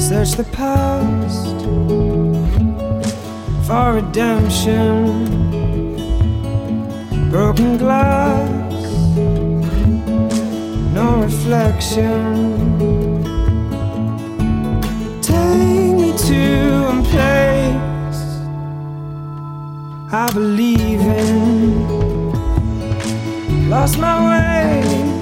Search the past for redemption. Broken glass, no reflection. Take me to a place I believe in. Lost my way